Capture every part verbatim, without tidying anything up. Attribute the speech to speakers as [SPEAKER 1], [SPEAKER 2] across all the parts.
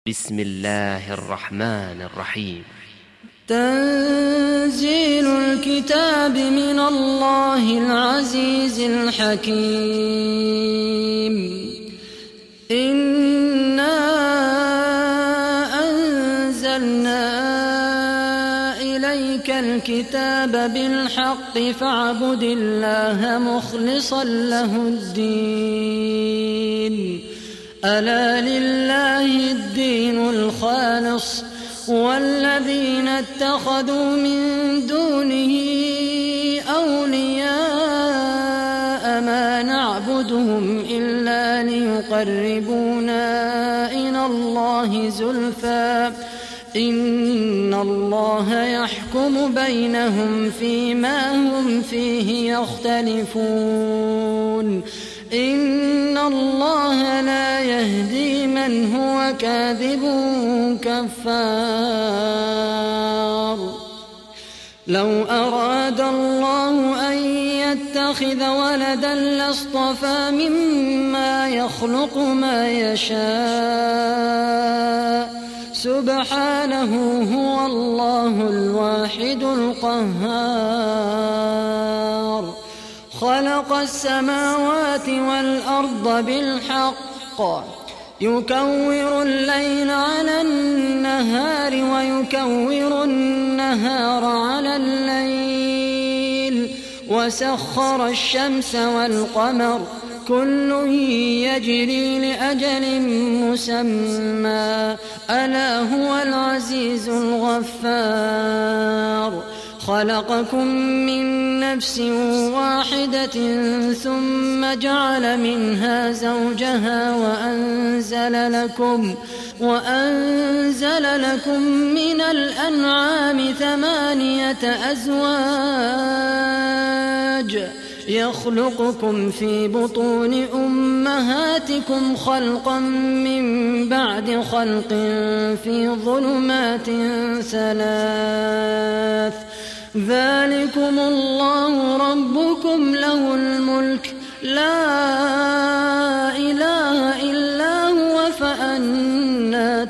[SPEAKER 1] بسم الله الرحمن الرحيم.
[SPEAKER 2] تنزيل الكتاب من الله العزيز الحكيم. إنا أنزلنا إليك الكتاب بالحق فاعبد الله مخلصا له الدين. ألا لله الدين الخالص والذين اتخذوا من دونه أولياء ما نعبدهم إلا ليقربونا إلى الله زلفى إن الله يحكم بينهم فيما هم فيه يختلفون. إن الله لا يهدي من هو كاذب كفار. لو أراد الله أن يتخذ ولدا لاصطفى مما يخلق ما يشاء سبحانه هو الله الواحد القهار. خلق السماوات والأرض بالحق يكور الليل على النهار ويكور النهار على الليل وسخر الشمس والقمر كل يجري لأجل مسمى ألا هو العزيز الغفار. خلقكم من نفس واحدة ثم جعل منها زوجها وأنزل لكم, وأنزل لكم من الأنعام ثمانية أزواج يخلقكم في بطون أمهاتكم خلقا من بعد خلق في ظلمات ثلاث ذلكم الله ربكم له الملك لا إله إلا هو فأنى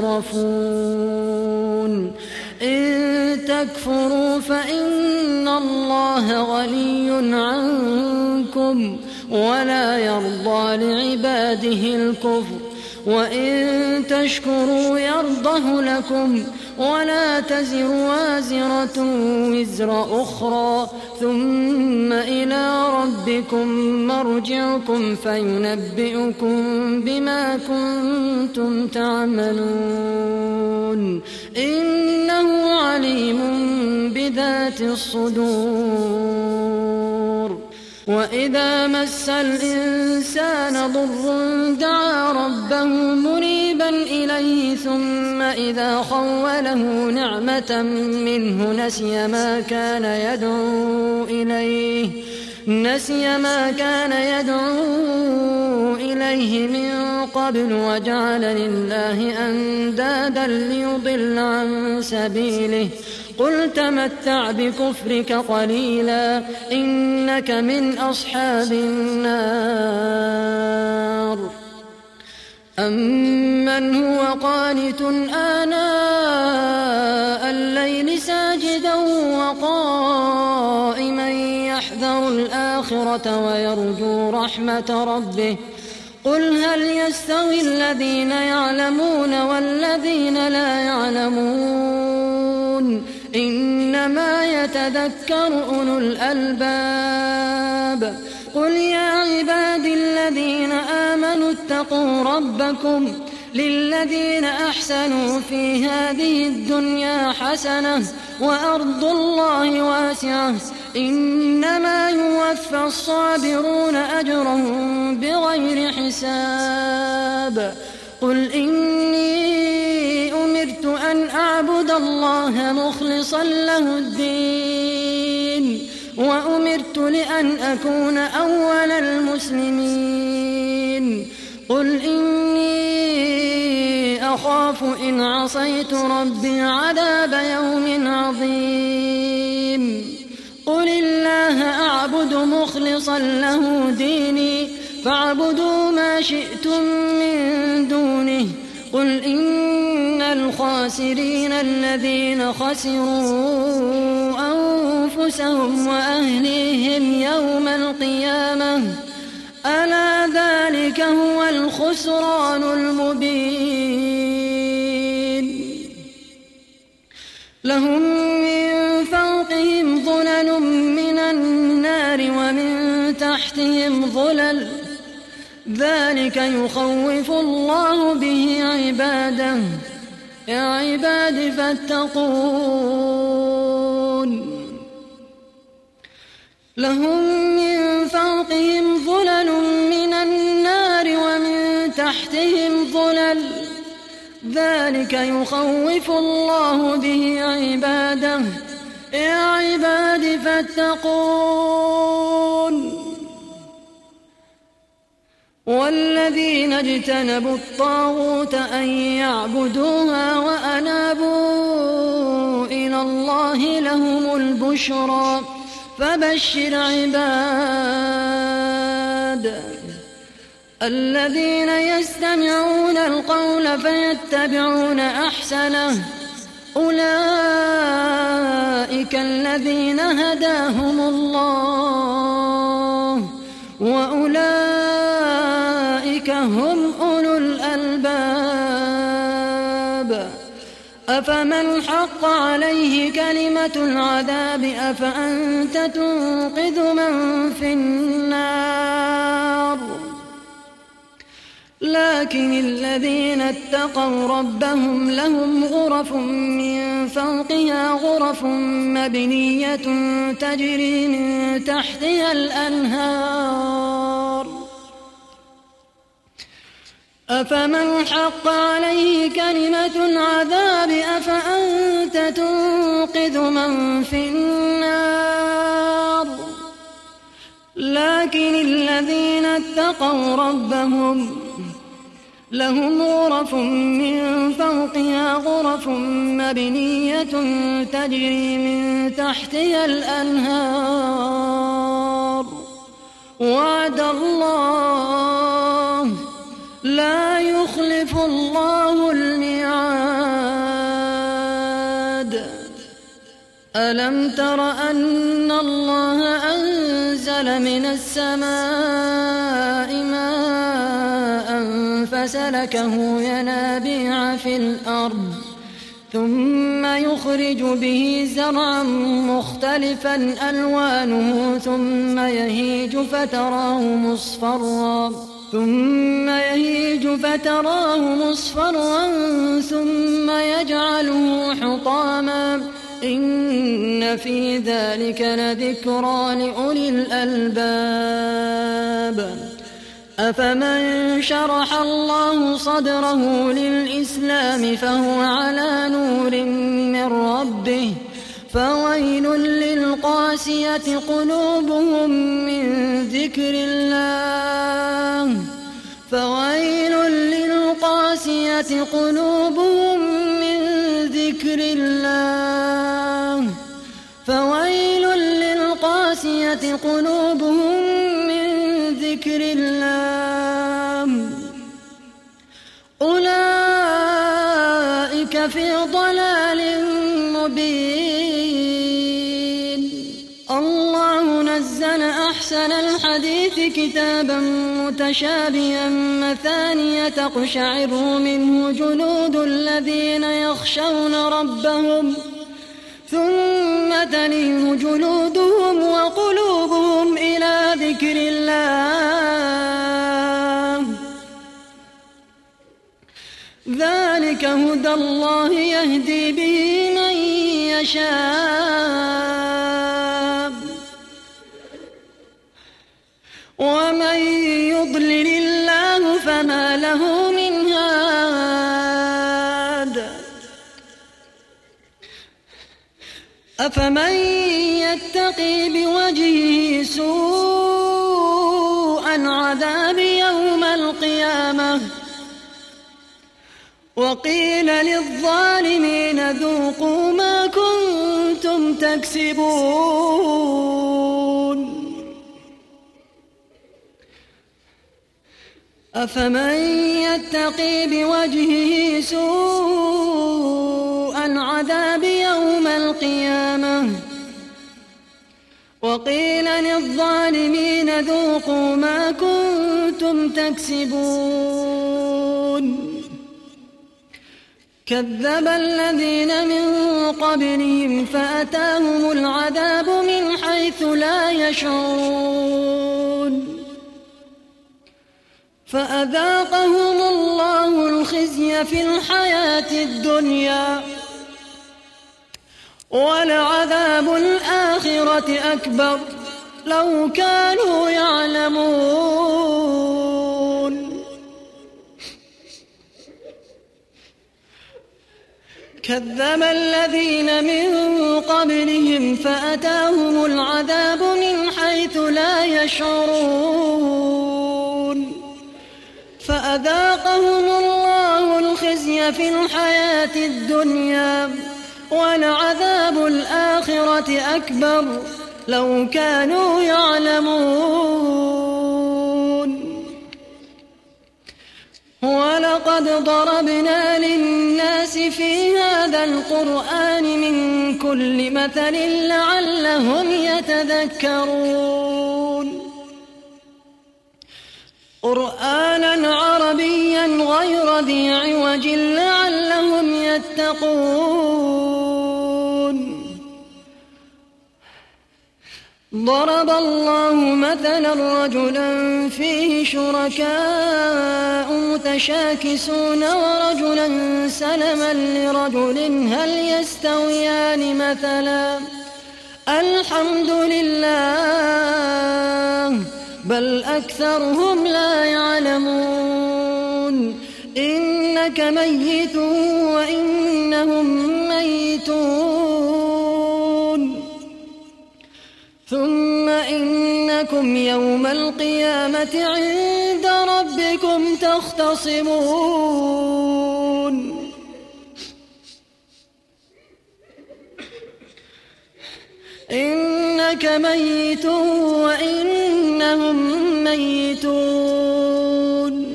[SPEAKER 2] تصرفون. إن تكفروا فإن الله غني عنكم ولا يرضى لعباده الكفر وإن تشكروا يرضه لكم ولا تزر وازرة وزر أخرى ثم إلى ربكم مرجعكم فينبئكم بما كنتم تعملون. إنه عليم بذات الصدور. وإذا مس الإنسان ضر دعا ربه منيبا إليه ثم إذا خوله نعمة منه نسي ما كان يدعو إليه نسي ما كان يدعو إليه من قبل وجعل لله أندادا ليضل عن سبيله. قل تمتع بكفرك قليلا إنك من أصحاب النار. أمن هو قانت آناء الليل ساجدا وقائما يحذر الآخرة ويرجو رحمة ربه قل هل يستوي الذين يعلمون والذين لا يعلمون إنما يتذكر أولو الألباب. قل يا عبادي الذين آمنوا اتقوا ربكم للذين أحسنوا في هذه الدنيا حسنة وأرض الله واسعة إنما يوفى الصابرون أجرهم بغير حساب. قل إني أمرت أن أعبد الله مخلصا له الدين وأمرت لأن أكون أول المسلمين. قل إني أخاف إن عصيت ربي عذاب يوم عظيم. قل الله أعبد مخلصا له ديني فاعبدوا ما شئتم من دونه قل إن الخاسرين الذين خسروا أنفسهم وأهليهم يوم القيامة ألا ذلك هو الخسران المبين لهم من فوقهم ظلل من النار ومن تحتهم ظلل ذلك يخوف الله به عباده يا عباد فاتقون لهم من فوقهم ظلل من النار ومن تحتهم ظلل ذلك يخوف الله به عباده يا عباد فاتقون والذين اجتنبوا الطاغوت أن يعبدوها وأنابوا إلى الله لهم البشرى فبشر عباد الذين يستمعون القول فيتبعون أحسنه أولئك الذين هداهم الله وأولئك هم أولو الألباب أفمن حق عليه كلمة العذاب أفأنت تنقذ من في النار لكن الذين اتقوا ربهم لهم غرف من فوقها غرف مبنية تجري من تحتها الأنهار أفمن حق عليه كلمة العذاب أفأنت تنقذ من في النار لكن الذين اتقوا ربهم لهم غرف من فوقها غرف مبنية تجري من تحتها الأنهار وعد الله لا يخلف الله الميعاد ألم تر أن الله أنزل من السماء ماء فسلكه ينابيع في الأرض ثم يخرج به زرعا مختلفا ألوانه ثم يهيج فتراه مصفرا ثم يهيج فتراه مصفرا ثم يجعله حطاما إن في ذلك لذكرى لأولي الألباب أفمن شرح الله صدره للإسلام فهو على نور من ربه فويل للقاسية قلوبهم من ذكر الله فويل للقاسية قلوبهم من ذكر الله فويل للقاسية قلوبهم من ذكر الله أولئك في ضلال مبين الله نزل أحسن الحديث كتابا متشابها مثانية تقشعر منه جلود الذين يخشون ربهم ثم تلين جلودهم وقلوبهم إلى ذكر الله ذلك هدى الله يهدي به من يشاء ومن يضلل الله فما له من هاد أفمن يتقي بوجهه سوء العذاب يوم القيامة وقيل للظالمين ذوقوا ما كنتم تكسبون أفمن يتقي بوجهه سوء العذاب يوم القيامة وقيل للظالمين ذوقوا ما كنتم تكسبون كذب الذين من قبلهم فأتاهم العذاب من حيث لا يشعرون فأذاقهم الله الخزي في الحياة الدنيا ولعذاب الآخرة أكبر لو كانوا يعلمون كذب الذين من قبلهم فأتاهم العذاب من حيث لا يشعرون فأذاقهم الله الخزي في الحياة الدنيا ولعذاب الآخرة أكبر لو كانوا يعلمون ولقد ضربنا للناس في هذا القرآن من كل مثل لعلهم يتذكرون قرآنا عربيا غير ذي عوج لعلهم يتقون ضرب الله مثلا رجلا فيه شركاء متشاكسون ورجلا سلما لرجل هل يستويان مثلا الحمد لله بل أكثرهم لا يعلمون إنك ميت وإنهم ميتون ثم إنكم يوم القيامة عند ربكم تختصمون إنك ميت وإنهم ميتون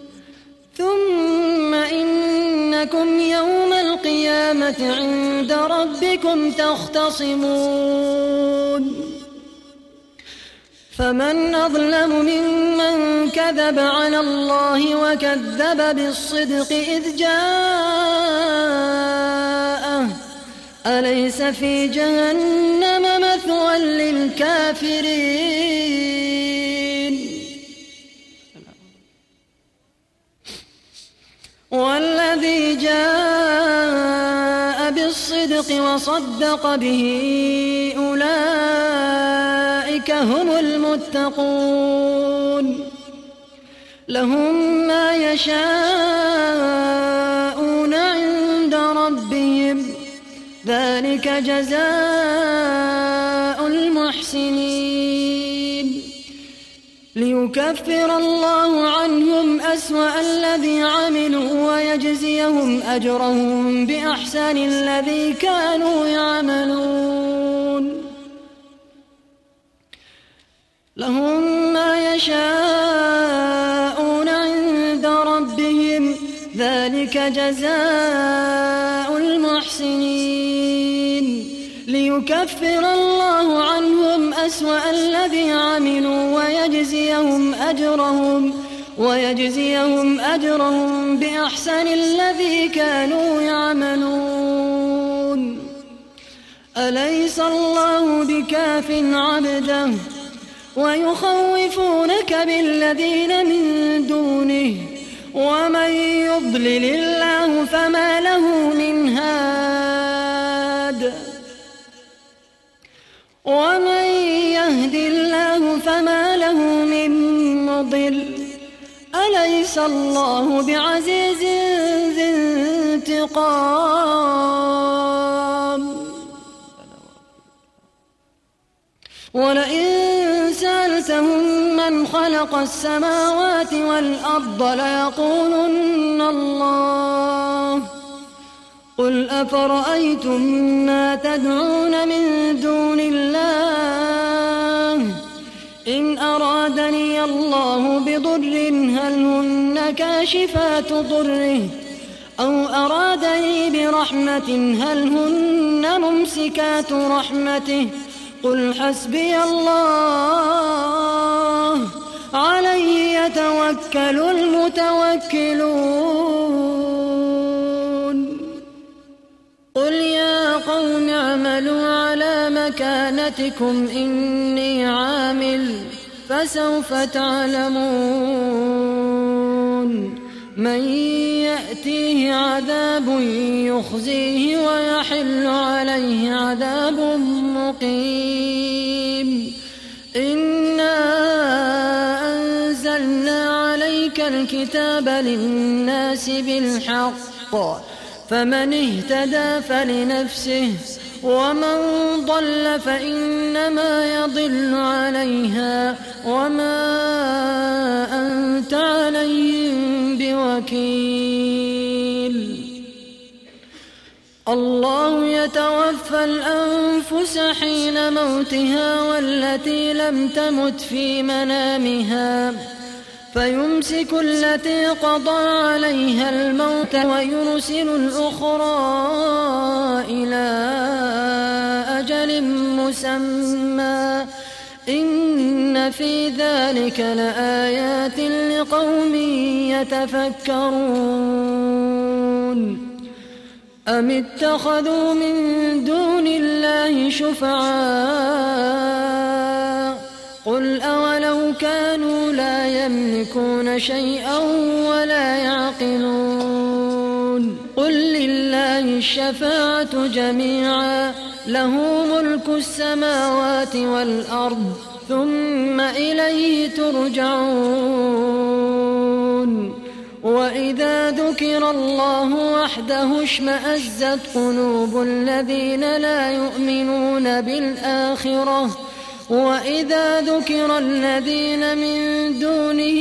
[SPEAKER 2] ثم إنكم يوم القيامة عند ربكم تختصمون فمن أظلم ممن كذب على الله وكذب بالصدق إذ جاءه أليس في جهنم مثوى للكافرين والذي جاء بالصدق وصدق به أولئك هم المتقون لهم ما يشاءون عند ربهم ذلك جزاء المحسنين ليكفر الله عنهم أسوأ الذي عملوا ويجزيهم أجرهم بأحسن الذي كانوا يعملون لهم ما يشاءون عند ربهم ذلك جزاء المحسنين ليكفر الله عنهم أسوأ الذي عملوا ويجزيهم أجرهم ويجزيهم أجرهم بأحسن الذي كانوا يعملون أليس الله بكاف عبده ويخوفونك بالذين من دونه ومن يضلل الله فما له من هاد ومن يهد الله فما له من مضل أليس الله بعزيز ذي انتقام ولئن سألتهم من خلق السماوات والأرض ليقولن الله قل أفرأيتم ما تدعون من دون الله إن أرادني الله بضر ضر هل هن كاشفات ضره أو أرادني برحمة هل هن ممسكات رحمته قل حسبي الله عليه يتوكل المتوكلون قل يا قوم اعملوا على مكانتكم إني عامل فسوف تعلمون من يأتيه عذاب يخزيه ويحل عليه عذاب مقيم إنا أنزلنا عليك الكتاب للناس بالحق فمن اهتدى فلنفسه ومن ضل فإنما يضل عليها وما أنت عليهم بوكيل الله يتوفى الأنفس حين موتها والتي لم تمت في منامها فيمسك التي قضى عليها الموت ويرسل الأخرى إلى أجل مسمى إن في ذلك لآيات لقوم يتفكرون أم اتخذوا من دون الله شفعاء قل أولو كانوا لا يملكون شيئا ولا يعقلون قل لله الشفاعة جميعا له ملك السماوات والأرض ثم إليه ترجعون وإذا ذكر الله وحده اشمأزت قلوب الذين لا يؤمنون بالآخرة وإذا ذكر الذين من دونه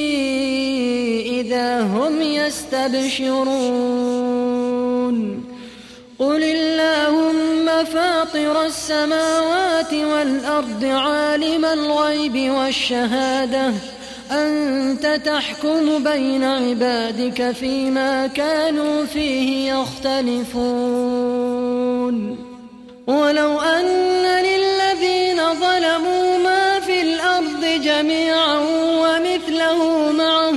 [SPEAKER 2] إذا هم يستبشرون قل اللهم فاطر السماوات والأرض عالم الغيب والشهادة أنت تحكم بين عبادك فيما كانوا فيه يختلفون ولو أن للذين ظلموا ما في الأرض جميعا ومثله معه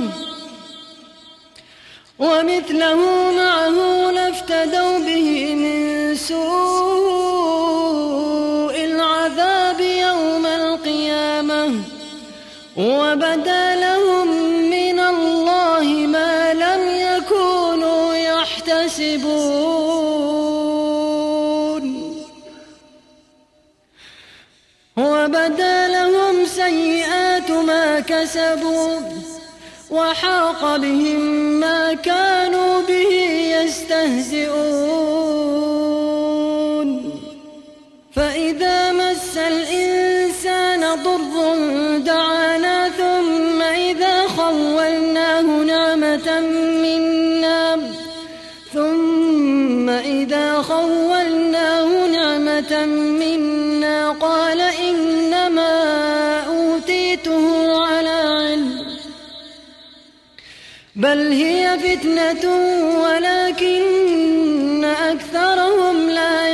[SPEAKER 2] ومثله معه لافتدوا به من سوء العذاب يوم القيامة وبدا لهم من الله ما لم يكونوا يحتسبون وبدا لهم سيئات ما كسبوا وحاق بهم ما كانوا به يستهزئون فإذا مس الإنسان ضر دعانا ثم إذا خولناه نعمة منا ثم إذا خولناه نعمة منا قال إنما أوتيته على علم بل هي فتنة ولكن أكثرهم لا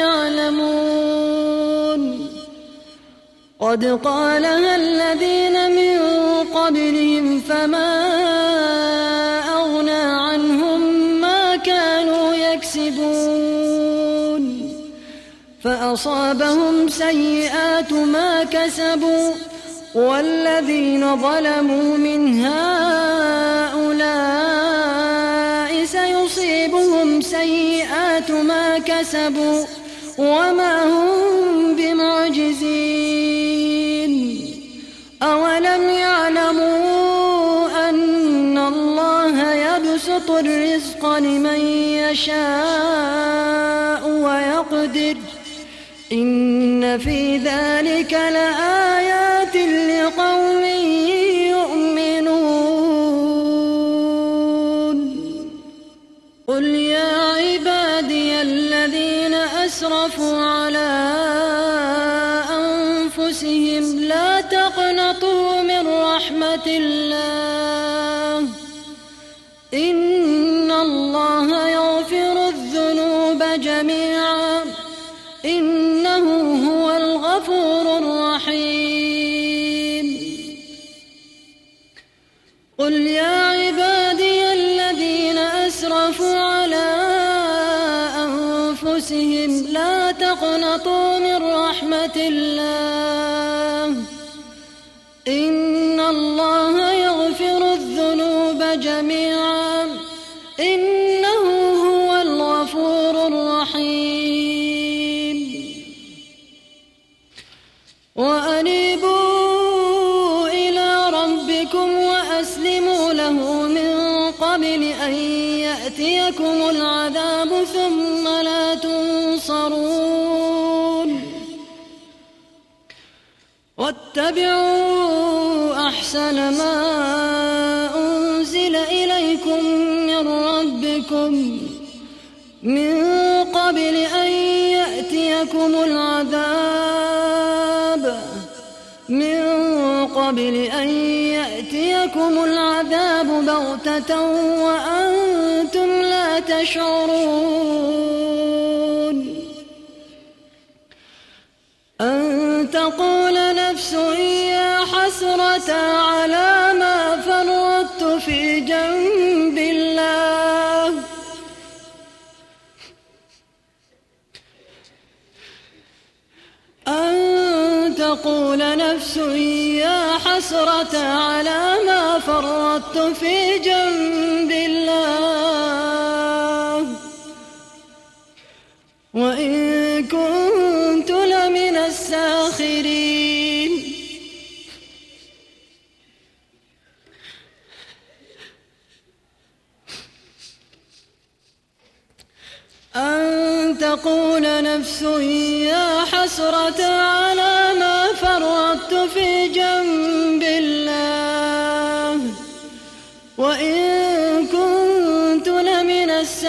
[SPEAKER 2] يعلمون قد قالها الذين من قبلهم فما أغنى عنهم ما كانوا يكسبون فأصابهم سيئات ما كسبوا والذين ظلموا من هؤلاء سيصيبهم سيئات ما كسبوا وما هم بمعجزين أولم يعلموا أن الله يبسط الرزق لمن يشاء ويقدر إن في ذلك لآيات لقوم يؤمنون قل يا عبادي الذين أسرفوا على أنفسهم لا تقنطوا من رحمة الله جميعا إنه هو الغفور الرحيم. قل يا عبادي الذين أسرفوا على أنفسهم لا تقنطوا من رحمة الله إن الله يغفر الذنوب جميعا إنه هو الغفور الرحيم. وأنيبوا إلى ربكم وأسلموا له من قبل أن يأتيكم العذاب ثم لا تنصرون. واتبعوا أحسن ما أنزل إليكم من ربكم من قبل أن يأتيكم العذاب من قبل أن يأتيكم العذاب بغتة وأنتم لا تشعرون. أن تقول نفس يا حسرة على ما فرطت في جنب الله أن تقول نفس يا حسرة على ما فرطت في جنب الله وإن كنت لمن الساخرين. أن تقول نفس يا حسرة على ما فرطت في جنب الله وإن كنت لمن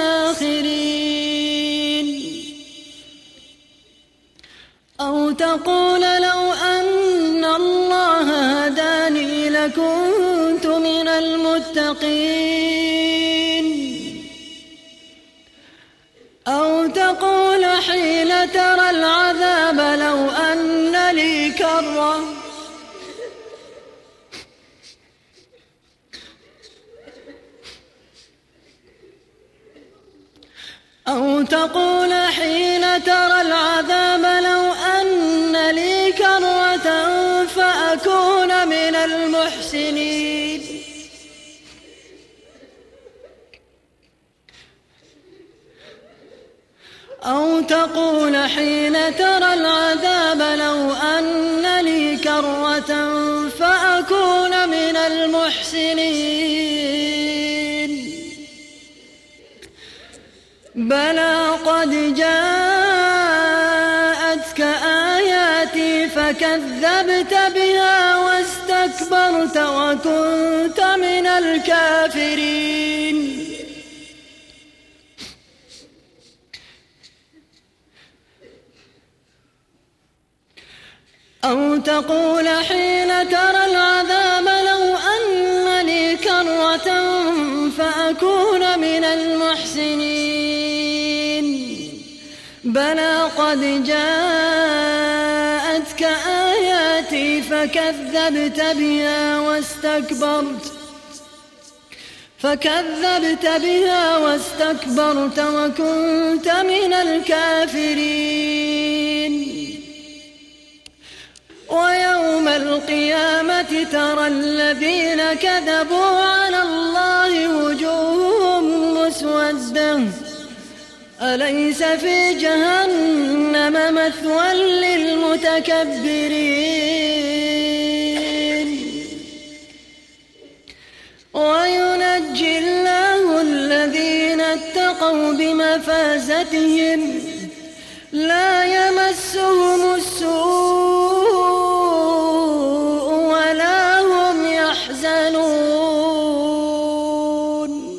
[SPEAKER 2] الساخرين. أو تقول لو أن الله هداني لكنت من المتقين. أو تقول حين ترى العذاب لو أن لي كرة أو تقول حين ترى العذاب لو أن لي كرة فأكون من المحسنين. أو تقول حين ترى العذاب لو أن لي كرة فأكون من المحسنين. بلى قد جاءتك آياتي فكذبت بها واستكبرت وكنت من الكافرين. أو تقول حين ترى العذاب لو أن لي كرة فأكون من المحسنين. بلى قد جاءتك آياتي فكذبت بها واستكبرت فكذبت بها واستكبرت وكنت من الكافرين. ويوم القيامة ترى الذين كذبوا على الله وجوههم مسودة أليس في جهنم مثوى للمتكبرين. وينجي الله الذين اتقوا بمفازتهم لا يمسهم السوء ولا هم يحزنون.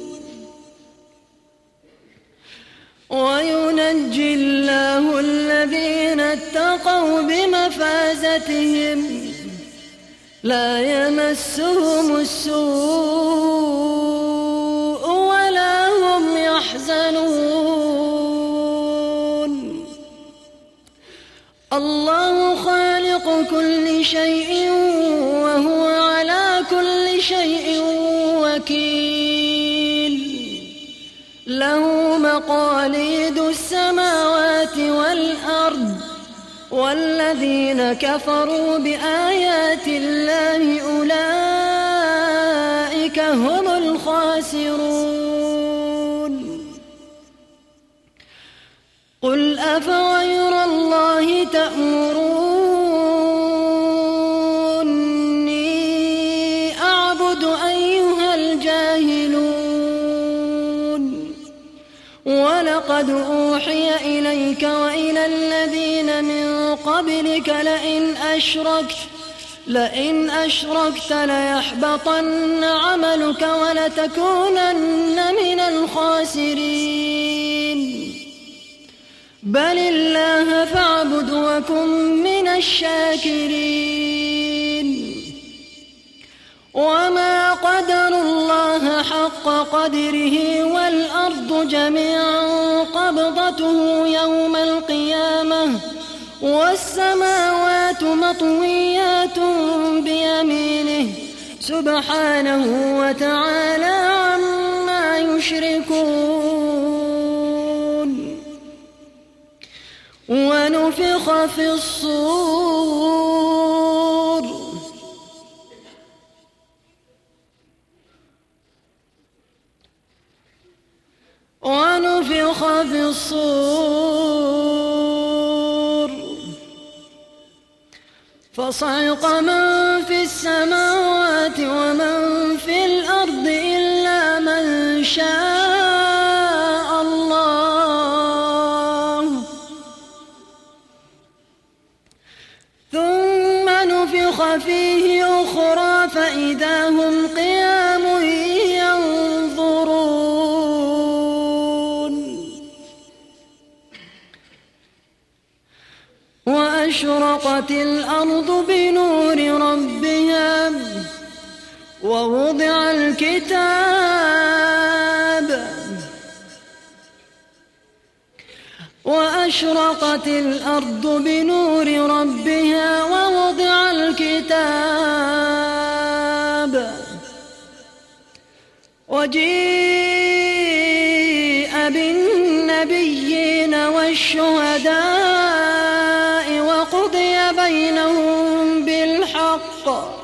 [SPEAKER 2] وينجي الله الذين اتقوا بمفازتهم لا يمسهم السوء ولا هم يحزنون. الله خالق كل شيء وهو على كل شيء وكيل له مقاليد السماوات والأرض والذين كفروا بآيات الله أولئك هم الخاسرون قل أفغير الله تأمروني أعبد أيها الجاهلون ولقد أوحي إليك وإلى الذين من قبلك لئن أشركت لئن أشركت ليحبطن عملك ولتكونن من الخاسرين بل الله فاعبد وكن من الشاكرين وما قدروا الله حق قدره والأرض جميعا قبضته يوم القيامة والسماوات مطويات بيمينه سبحانه وتعالى عما يشركون ونفخ في الصور ونفخ في الصور فصعق من في السماوات ومن في الأرض إلا من شاء الله ثم نفخ فيه أخرى فإذا هم قيام ينظرون وأشرقت الأرض بنور ربها ووضع الكتاب وأشرقت الأرض بنور ربها ووضع الكتاب وجيء بالنبيين والشهداء وقضي بينهم بالحق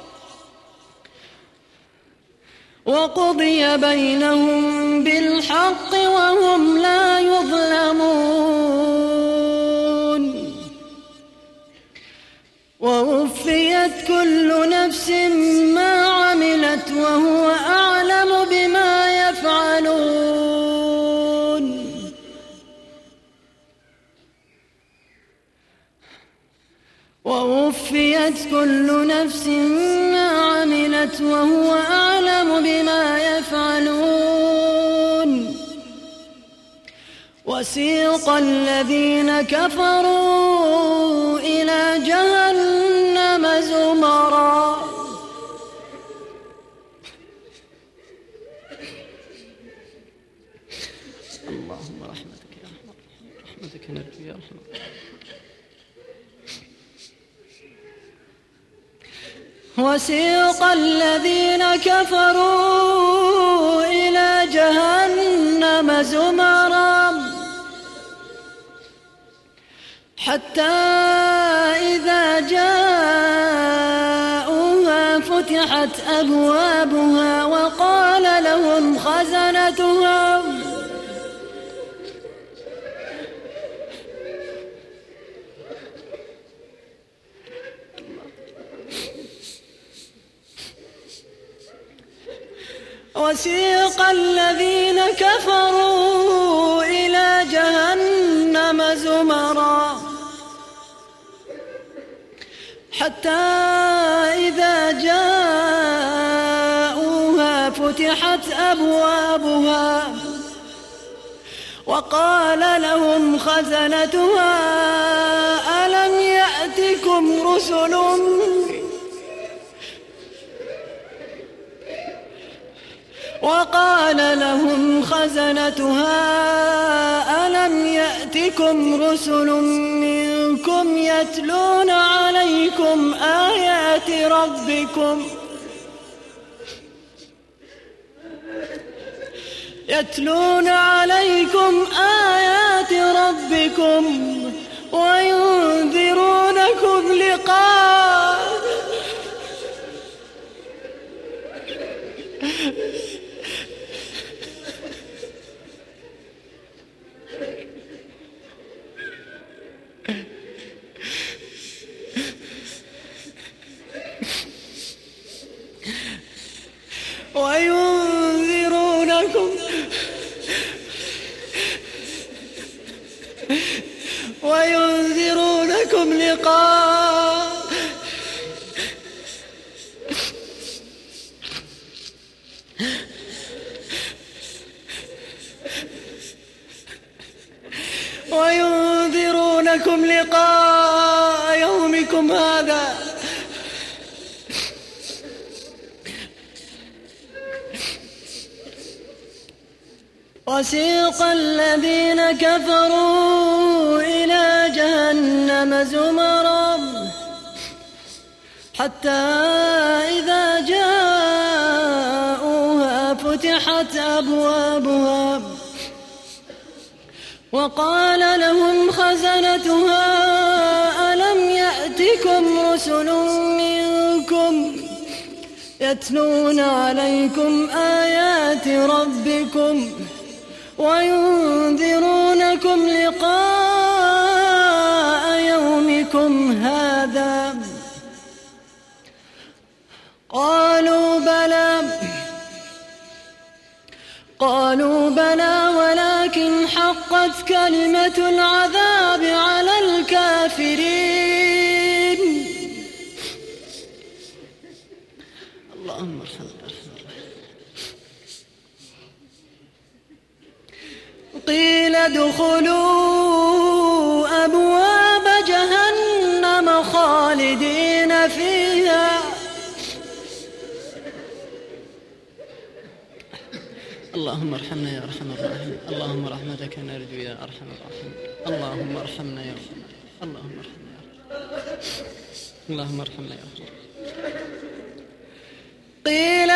[SPEAKER 2] وقضي بينهم بالحق وهم لا يظلمون ووفيت كل نفس ما عملت وهو أعلم بما يفعلون ووفيت كل نفس ما عملت وهو أعلم بما يفعلون وسيق الذين كفروا إلى جهنم زمرا اللهم رحمتك يا رحمة رحمتك نرجو يا رحمة وسيق الذين كفروا إلى جهنم زمرا حتى إذا جاءوها فتحت أبوابها وقال لهم خزنتها وسيق الذين كفروا إلى جهنم زمرا حتى إذا جاءوها فتحت أبوابها وقال لهم خزنتها ألم يأتكم رسل وقال لهم خزنتها ألم يأتكم رسل منكم منكم يتلون عليكم آيات ربكم يتلون عليكم آيات ربكم وينذرونكم لقاء وينذرونكم وينذرونكم لقاء وينذرونكم لقاء يومكم هذا وسيق الذين كفروا إلى جهنم زمرا حتى إذا جاءوها فتحت أبوابها وقال لهم خزنتها ألم يأتكم رسل منكم يتلون عليكم آيات ربكم وينذرونكم لقاء يومكم هذا قالوا بلى قالوا بلى ولكن حقت كلمة العذاب على الكافرين. اللهم ارحمنا. قيل ادخلوا أبواب جهنم خالدين فيها اللهم ارحمنا يا أرحم الراحمين. اللهم رحمتك نرجو يا أرحم الراحمين. اللهم ارحمنا يا أرحم اللهم ارحمنا يا أرحم اللهم ارحمنا يا أرحم. قيل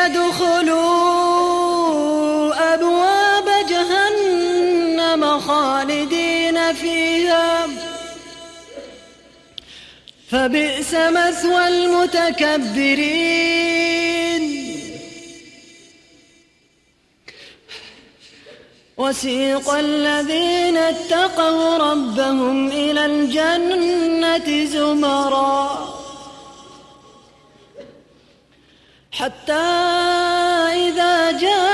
[SPEAKER 2] ادخلوا أبواب جهنم خالدين فيها فبئس مثوى المتكبرين. وسيق الذين اتقوا ربهم إلى الجنة زمرا حتى إذا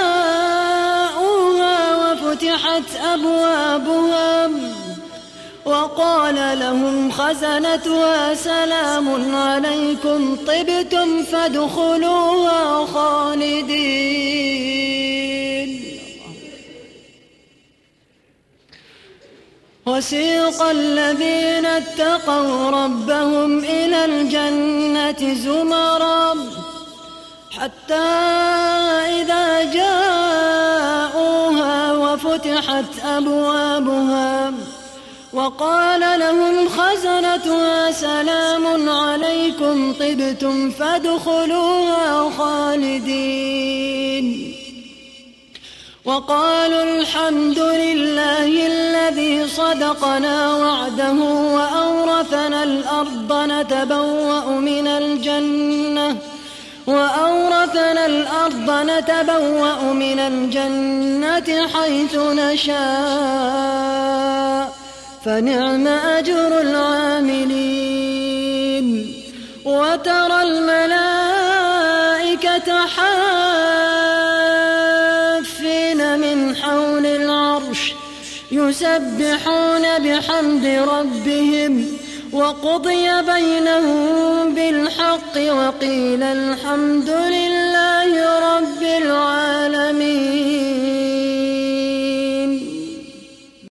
[SPEAKER 2] جاءوها وفتحت أبوابها وقال لهم خزنتها سلام عليكم طبتم فادخلوها خالدين. وسيق الذين اتقوا ربهم إلى الجنة زمرا حتى إذا جاءوها وفتحت أبوابها وقال لهم خزنتها سلام عليكم طبتم فادخلوها خالدين. وقالوا الحمد لله الذي صدقنا وعده وأورثنا الأرض نتبوأ من الجنة وأورثنا الأرض نتبوأ من الجنة حيث نشاء فنعم أجر العاملين. وترى الملائكة حافين من حول العرش يسبحون بحمد ربهم وقضي بينهم بالحق وقيل الحمد لله رب العالمين.